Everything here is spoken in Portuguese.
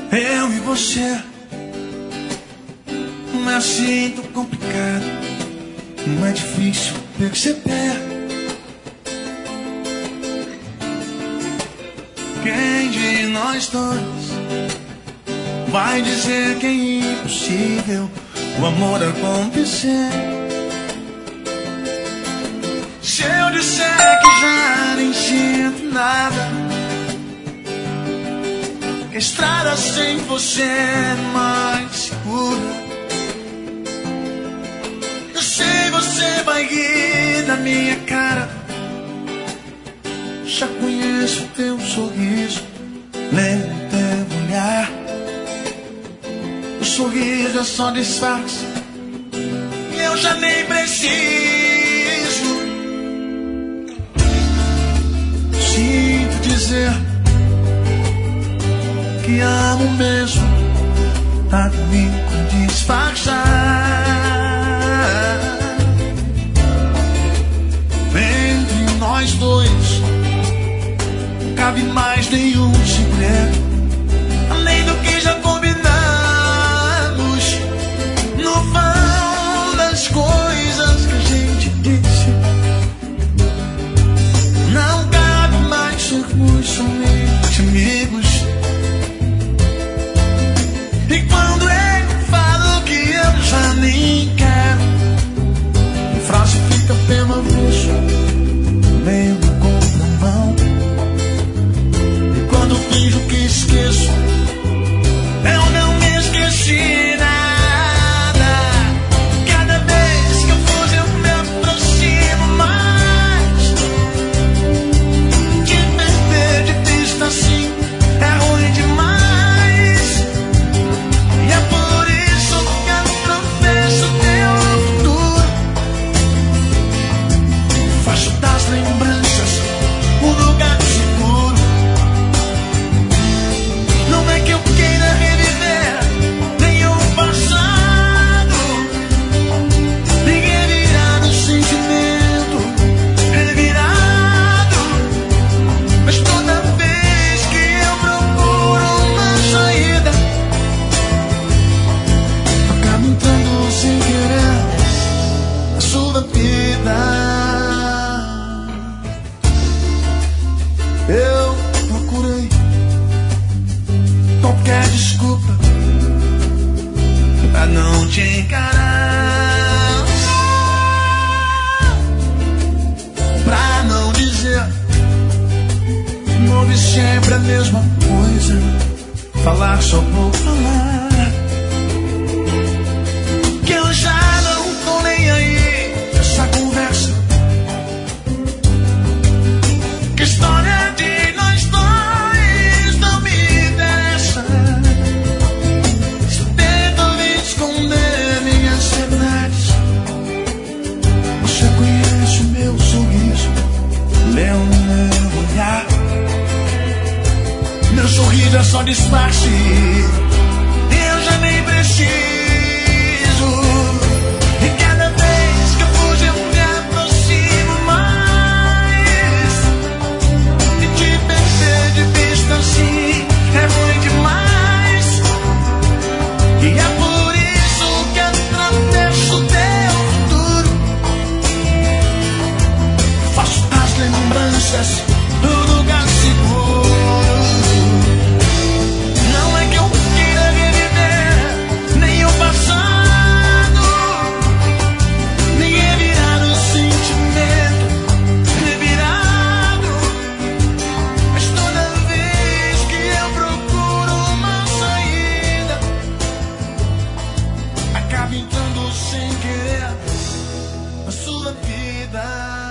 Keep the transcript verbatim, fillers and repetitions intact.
Eu e você. Não é assim tão complicado, não é difícil perceber. Quem de nós dois vai dizer que é impossível o amor acontecer? Se eu disser que já nem sinto nada, que a estrada sem você é mais segura, eu sei você vai rir da minha cara. Já conheço teu sorriso, lembro teu olhar. O sorriso é só disfarce, eu já nem preciso. Sinto dizer que amo mesmo, tá comigo pra disfarçar. Entre nós dois não cabe mais nenhum segredo, além do que já combinamos no vão das coisas que a gente disse. Não cabe mais sermos somente amigos. E quando eu falo que eu já nem quero, a frase fica pelo avulso, meio do contramão. E quando finjo que esqueço, eu não me esqueci nada. Cada vez que eu fujo eu me aproximo mais. Te perder de vista assim é ruim demais. Lembranças, um lugar seguro. Não é que eu queira reviver nem o passado, nem revirar o sentimento revirado. Mas toda vez que eu procuro uma saída, acabo entrando sem querer na sua vida. Eu procurei qualquer desculpa pra não te encarar, pra não dizer de novo e sempre a mesma coisa, falar só por falar, que eu já não tô nem aí essa conversa. Que história de nós dois não me interessa. Se tento esconder minhas verdades, você conhece o meu sorriso, lê o meu olhar. Meu sorriso é só disfarce, eu já nem preciso. E cada vez que eu fujo eu me aproximo mais. De vista assim é ruim demais. E é por isso que atravesso teu futuro. Faço as lembranças do lugar seguro. Não é que eu queira reviver nem o passado, nem revirar o sentimento revirado. Mas toda vez que eu procuro uma saída, acabo entrando sem querer na sua vida.